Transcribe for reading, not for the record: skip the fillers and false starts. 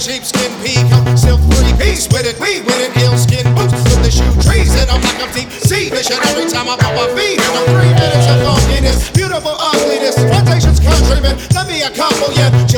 sheepskin peacoat, silk three-piece with it. We win it, eel-skin boots with the shoe trees. And I'm like I'm deep sea fishing every time I put my feet in them. 3 minutes of funkiness, beautiful ugliness. Plantation's countrymen, let me a couple, yeah.